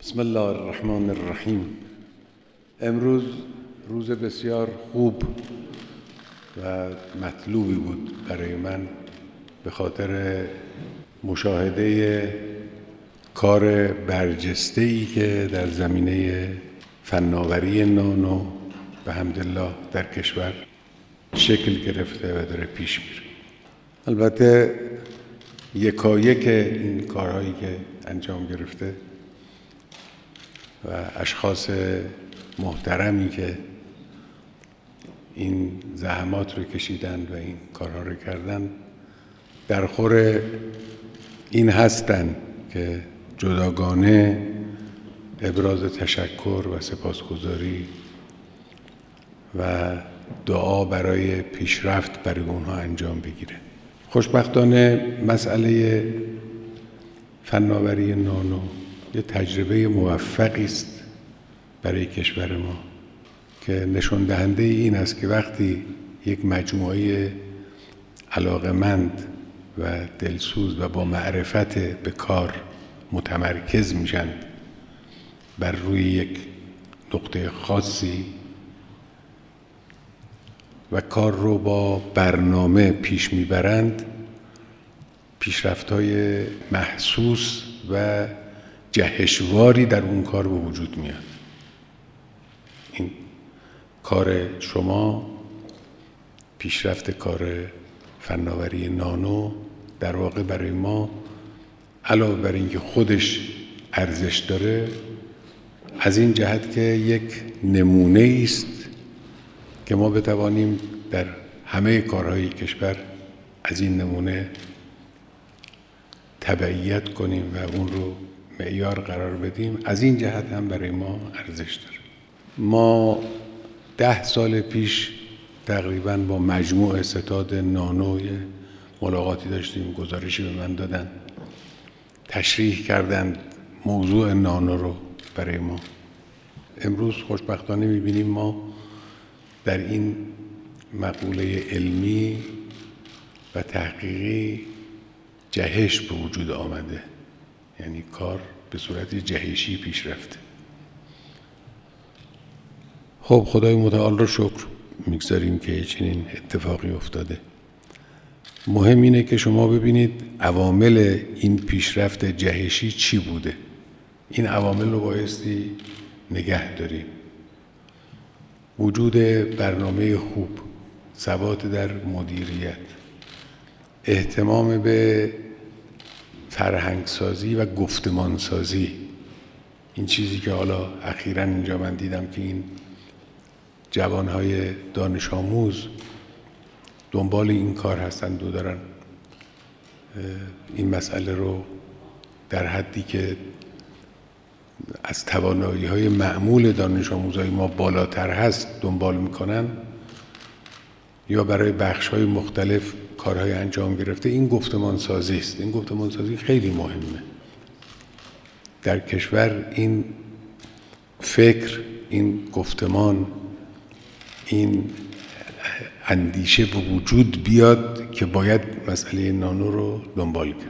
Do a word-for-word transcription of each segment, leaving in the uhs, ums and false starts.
بسم الله الرحمن الرحیم. امروز روز بسیار خوب و مطلوبی بود برای من به خاطر مشاهده کار برجسته‌ای که در زمینه فناوری نانو به حمدالله در کشور شکل گرفته و داره پیش میره. البته یکایک این کارهایی که انجام گرفته و اشخاص محترمی که این زحمات رو کشیدن و این کارها رو کردن در خور این هستن که جداگانه ابراز تشکر و سپاسگزاری و دعا برای پیشرفت برای اونها انجام بگیره. خوشبختانه مسئله فناوری نانو یه تجربه موفقی است برای کشور ما که نشون دهنده این است که وقتی یک مجموعه علاقمند و دلسوز و با معرفت به کار متمرکز میشن بر روی یک نقطه خاصی و کار رو با برنامه پیش میبرند، پیشرفت‌های محسوس و جهشواری در اون کار به وجود میاد. این کار شما، پیشرفت کار فناوری نانو در واقع برای ما علاوه بر اینکه خودش ارزش داره، از این جهت که یک نمونه است که ما بتوانیم در همه کارهای کشور از این نمونه تبعیت کنیم و اون رو معیار قرار بدیم. از این جهت هم برای ما ارزش داره. ما ده سال پیش تقریباً با مجموع ستاد نانوی ملاقاتی داشتیم، گزارشی به من دادن، تشریح کردن موضوع نانو رو برای ما. امروز خوشبختانه می‌بینیم ما در این مقوله علمی و تحقیقی جهش به وجود آمده، یعنی کار به صورت جهشی پیش رفته. خب خدای متعال رو شکر میگذاریم که چنین اتفاقی افتاده. مهم اینه که شما ببینید عوامل این پیشرفت جهشی چی بوده. این عوامل رو بایستی نگه داریم. وجود برنامه خوب، ثبات در مدیریت، اهتمام به فرهنگسازی و گفتمانسازی، این چیزی که حالا اخیراً اینجا من دیدم که این جوانهای دانش آموز دنبال این کار هستند و دارن این مسئله رو در حدی که از توانایی‌های معمول دانش آموزهای ما بالاتر هست دنبال میکنن یا برای بخش‌های مختلف کارهای انجام گرفته. این گفتمان سازی است. این گفتمان سازی خیلی مهمه. در کشور این فکر، این گفتمان، این اندیشه به وجود بیاد که باید مسئله نانو رو دنبال کرد.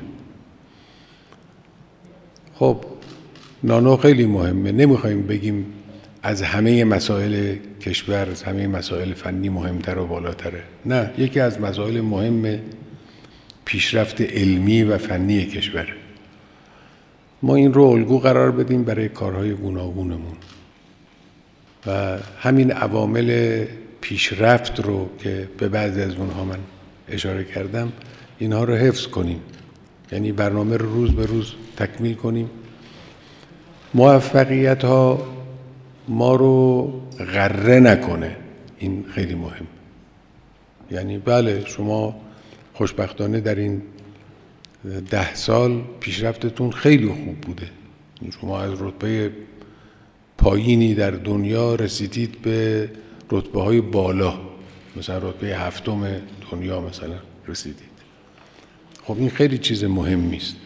خب نانو خیلی مهمه. نمیخوایم بگیم از همه مسائل کشور، از همه مسائل فنی مهمتر و بالاتره. نه، یکی از مسائل مهم پیشرفت علمی و فنی کشور. ما این رو الگو قرار بدیم برای کارهای گوناگونمون و همین عوامل پیشرفت رو که به بعضی از اونها من اشاره کردم، اینها رو حفظ کنیم. یعنی برنامه رو روز به روز تکمیل کنیم. موفقیت ها ما رو غره نکنه. این خیلی مهم. یعنی بله شما خوشبختانه در این ده سال پیشرفتتون خیلی خوب بوده. شما از رتبه پایینی در دنیا رسیدید به رتبه های بالا، مثلا رتبه هفتم دنیا مثلا رسیدید. خب این خیلی چیز مهمی است.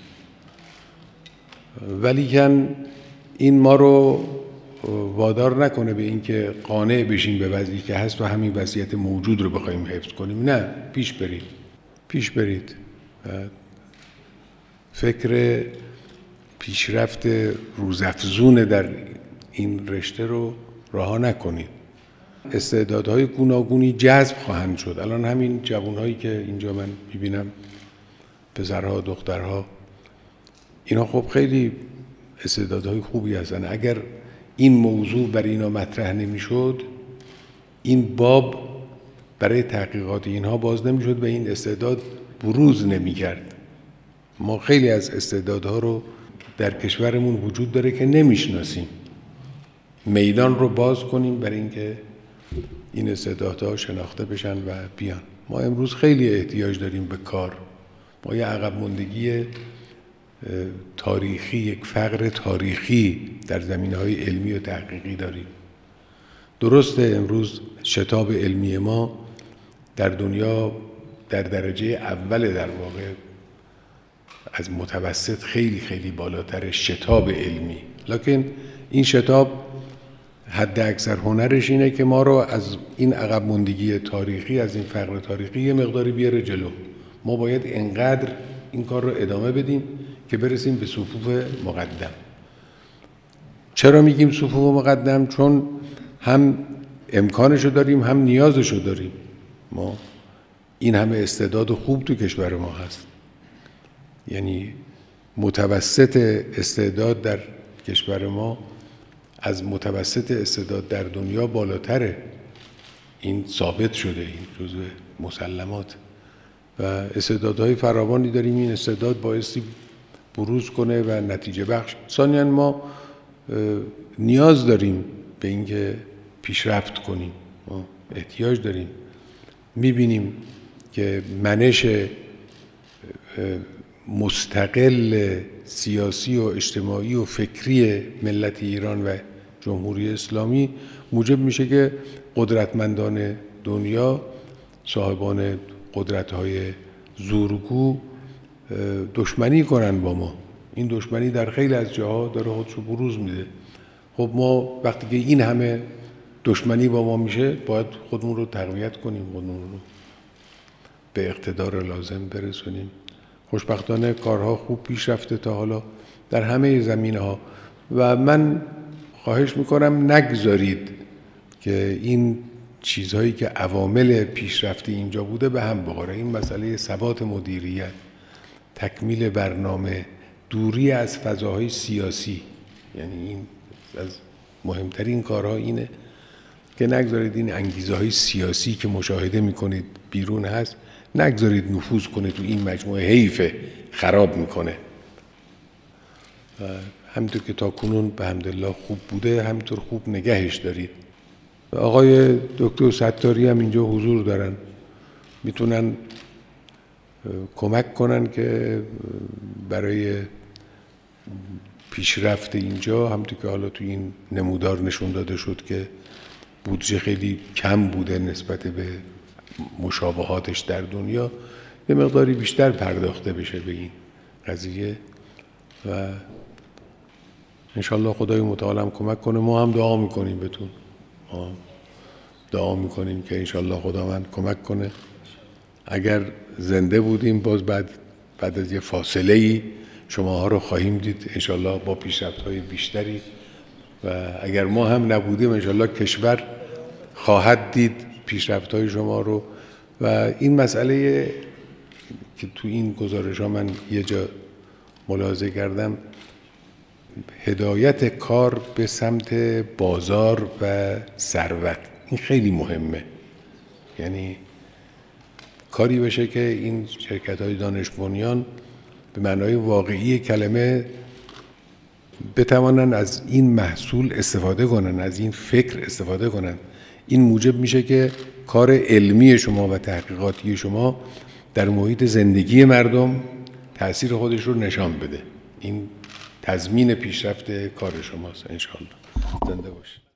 ولیکن این ما رو وادار نکنه به اینکه قانع بشیم به وضعی که هست و همین وضعیت موجود رو بخوایم حفظ کنیم. نه، پیش برید. پیش برید. فکر پیشرفت روزافزون در این رشته رو رها نکنید. استعدادهای گوناگونی جذب خواهند شد. الان همین جوانهایی که اینجا من میبینم، پسرها، دخترها، اینا خب خیلی استعدادهای خوبی هستن. اگر این موضوع برای اینا مطرح نمیشد، این باب برای تحقیقات اینها باز نمیشد و این استعداد بروز نمیکرد. ما خیلی از استعدادها رو در کشورمون وجود داره که نمیشناسیم. میدان رو باز کنیم برای اینکه این استعدادها شناخته بشن و بیان. ما امروز خیلی احتیاج داریم به کار. ما یه عقب ماندگی تاریخی، یک فقر تاریخی در زمینه‌های علمی و تحقیقی داریم. درسته امروز شتاب علمی ما در دنیا در درجه اول، در واقع از متوسط خیلی خیلی بالاتر شتاب علمی، لکن این شتاب حد اکثر هنرش اینه که ما رو از این عقب ماندگی تاریخی، از این فقر تاریخی یه مقداری بیاره جلو. ما باید انقدر این کار رو ادامه بدیم که برسیم به صفوف مقدم. چرا میگیم صفوف مقدم؟ چون هم امکانشو داریم، هم نیازشو داریم. ما این همه استعداد خوب تو کشور ما هست، یعنی متوسط استعداد در کشور ما از متوسط استعداد در دنیا بالاتره. این ثابت شده، این جزء مسلمات و استعدادهای فراوانی داریم. این استعداد بایستی بروز کنه و نتیجه بخش. ثانیاً ما نیاز داریم به اینکه پیشرفت کنیم، ما احتیاج داریم. میبینیم که منش مستقل سیاسی و اجتماعی و فکری ملت ایران و جمهوری اسلامی موجب میشه که قدرتمندان دنیا، صاحبان قدرت‌های زورگو، دشمنی کنن با ما. این دشمنی در خیلی از جاها داره خودشو بروز میده. خب ما وقتی که این همه دشمنی با ما میشه، باید خودمون رو تقویت کنیم، خودمون رو به اقتدار لازم برسونیم. خوشبختانه کارها خوب پیش رفته تا حالا در همه زمینه‌ها و من خواهش میکنم نگذارید که این چیزهایی که عوامل پیشرفتی اینجا بوده به هم بخوره. این مسئله ثبات مدیریت، تکمیل برنامه، دوری از فضاهای سیاسی، یعنی این از مهمترین کارها اینه که نگذارید این انگیزه های سیاسی که مشاهده میکنید بیرون هست، نگذارید نفوذ کنه تو این مجموعه. حیفه، خراب میکنه. همینطور که تا کنون به حمدالله خوب بوده، همینطور خوب نگهش دارید. آقای دکتر ستاری هم اینجا حضور دارن، میتونن کمک کنن که برای پیشرفت اینجا، همونطور که حالا تو این نمودار نشون داده شد که بودجه خیلی کم بوده نسبت به مشابهاتش در دنیا، یه مقداری بیشتر پرداخته بشه به این قضیه و انشالله خدای متعال هم کمک کنه. ما هم دعا میکنیم بهتون، ما دعا میکنیم که انشالله خداوند کمک کنه. اگر زنده بودیم باز بعد بعد از یه فاصله ای شماها رو خواهیم دید انشالله با پیشرفت های بیشتری، و اگر ما هم نبودیم انشالله کشور خواهد دید پیشرفت های شما رو. و این مسئله که تو این گزارش ها من یه جا ملاحظه کردم، هدایت کار به سمت بازار و ثروت، این خیلی مهمه. یعنی کاری بشه که این شرکت های دانش بنیان به معنای واقعی کلمه بتوانن از این محصول استفاده کنن، از این فکر استفاده کنن. این موجب میشه که کار علمی شما و تحقیقاتی شما در محیط زندگی مردم تأثیر خودش رو نشان بده. این تضمین پیشرفت کار شماست. انشاءالله. زنده باشید.